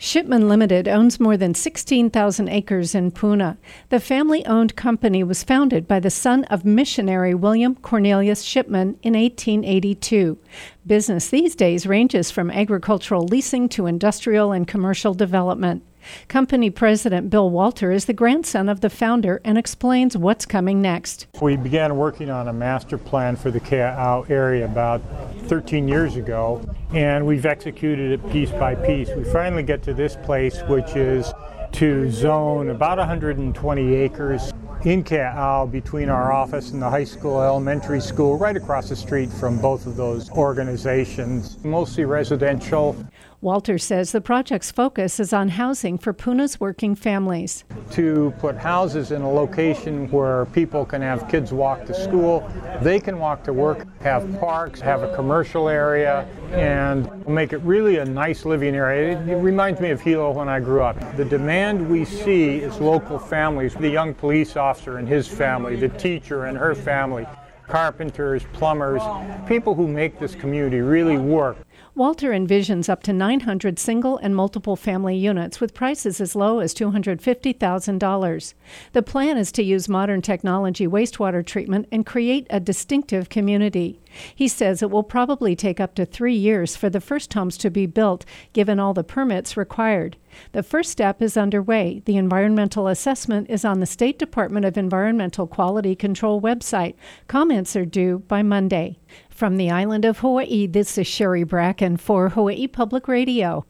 Shipman Limited owns more than 16,000 acres in Puna. The family-owned company was founded by the son of missionary William Cornelius Shipman in 1882. Business these days ranges from agricultural leasing to industrial and commercial development. Company President Bill Walter is the grandson of the founder and explains what's coming next. We began working on a master plan for the Kea'au area about 13 years ago, and we've executed it piece by piece. We finally get to this place, which is to zone about 120 acres in Kea'au between our office and the high school, elementary school, right across the street from both of those organizations, mostly residential. Walter says the project's focus is on housing for Puna's working families. To put houses in a location where people can have kids walk to school, they can walk to work, have parks, have a commercial area, and make it really a nice living area. It reminds me of Hilo when I grew up. The demand we see is local families, the young police officer and his family, the teacher and her family, carpenters, plumbers, people who make this community really work. Walter envisions up to 900 single and multiple family units with prices as low as $250,000. The plan is to use modern technology wastewater treatment and create a distinctive community. He says it will probably take up to 3 years for the first homes to be built, given all the permits required. The first step is underway. The environmental assessment is on the State Department of Environmental Quality Control website. Comments are due by Monday. From the island of Hawaii, this is Sherry Bracken for Hawaii Public Radio.